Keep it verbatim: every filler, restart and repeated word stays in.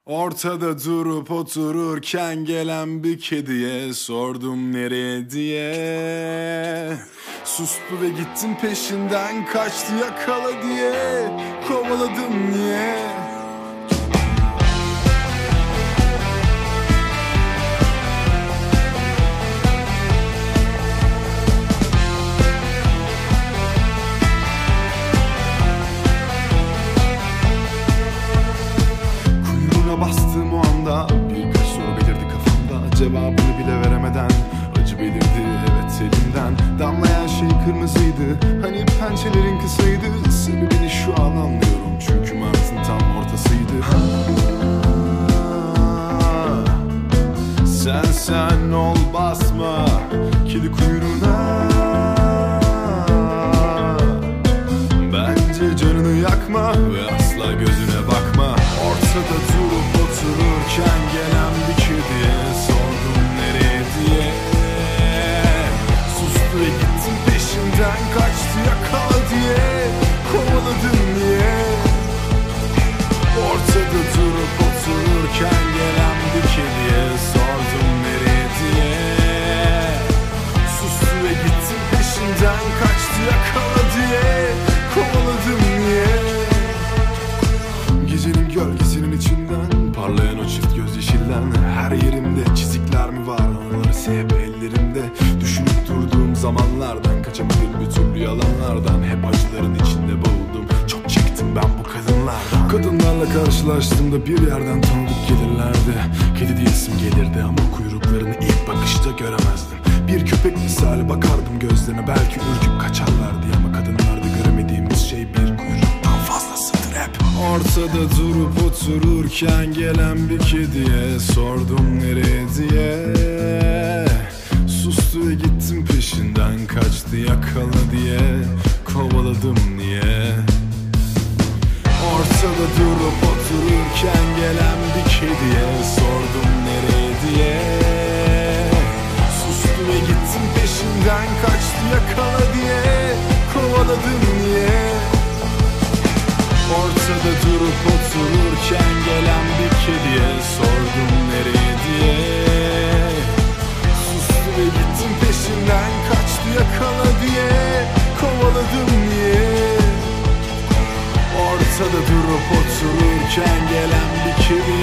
Ortada durup otururken gelen bir kediye sordum nereye diye. Sustu ve gittim peşinden, kaçtı yakala diye. Kovaladım niye? Bastığım o anda birkaç soru belirdi kafamda. Cevabını bile veremeden acı belirdi evet elimden. Damlayan şey kırmızıydı, hani pençelerin kısaydı. Sebebini şu an anlıyorum, çünkü Mart'ın tam ortasıydı. Ha, sen sen ol, basma kedi kuyruğuna. Bence canını yakma ve asla gözüne bakma. Ortada durup otururken gelen bir kediye sordum nereye diye. Sustu ve gittim peşinden, kaçtı yakala diye. Kovaladım niye? Ortada durup otururken gelen bir kediye sordum nereye diye. Sustu ve gittim peşinden, kaçtı yakala diye. Kovaladım niye? Gecenin gölgesinin içinden parlayan o çift göz yeşilden. Her yerimde çizikler mi var, onları hep ellerimde. Düşünüp durduğum zamanlardan, kaçamadım bir türlü yalanlardan. Hep acıların içinde boğuldum, çok çektim ben bu kadınlardan. Kadınlarla karşılaştığımda bir yerden tanıdık gelirlerdi. Kedi diyesim gelirdi ama kuyruklarını ilk bakışta göremezdim. Bir köpek misali bakardım gözlerine, belki ürküp kaçarlar diye. Ama kadınlarda göremediğimiz şey bir kuyruktan fazlasıdır hep. Ortada durup otururken gelen bir kediye sordum nereye diye. Sustu ve gittim peşinden, kaçtı yakala diye. Kovaladım niye? Ortada durup otururken gelen bir kediye sordum nereye diye. Sustu ve gittim peşinden, kaçtı yakala diye. Kovaladım niye? Ortada durup otururken gelen bir kediye sordum nereye diye. Sustu ve gittim peşinden, kaçtı yakala diye. Kovaladım niye? Ortada durup otururken gelen bir kediye